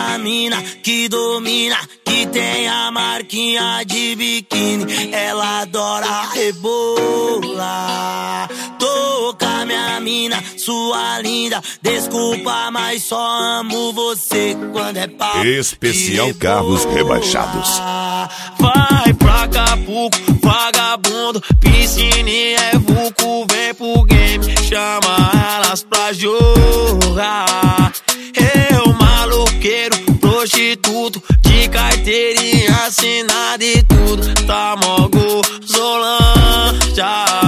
essa mina que domina, que tem a marquinha de biquíni. Ela adora rebolar. Toca minha mina, sua linda. Desculpa, mas só amo você quando é papo. Especial Carros Rebaixados. Vai pra Acapulco, vagabundo, piscininha é vulco, vem pro game, chama elas pra jogar. Eu maloqueiro, prostituto, de carteirinha assinada e tudo, tá mó gozolândia.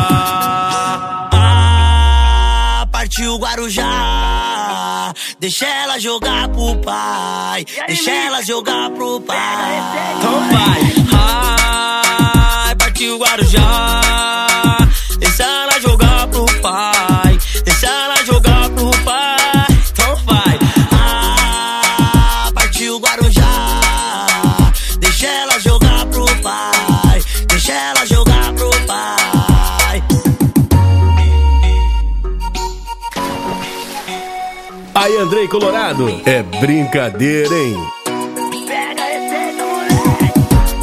Partiu Guarujá, deixa ela jogar pro pai, deixa ela jogar pro pai. Então vai, ai, partiu Guarujá, deixa ela jogar pro pai, deixa ela jogar pro pai. Então vai, partiu Guarujá, deixa ela jogar pro pai, deixa ela jogar pro pai. Aí, Andrei Colorado, é brincadeira, hein? Pega esse moleque.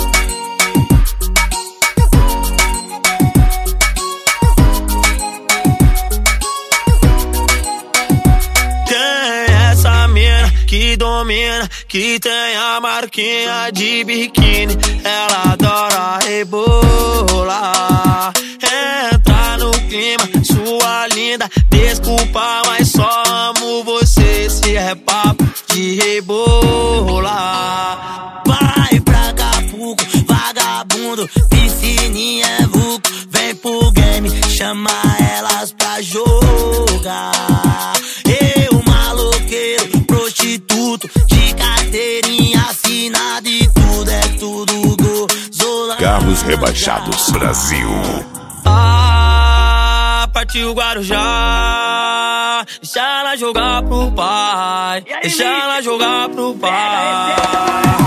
Tem essa mina que domina, que tem a marquinha de biquíni. Ela adora rebolar. Entra no clima, sua linda. Desculpa, mas só amo você. Se é papo de rebolar. Vai pra Acapulco, vagabundo, piscininha é vulco, vem pro game, chama elas pra jogar. Eu maloqueiro, prostituto, de carteirinha assinada e tudo, é tudo gozolândia. Carros Rebaixados Brasil. Partiu Guarujá, deixa ela jogar pro pai, deixa ela jogar pro pai.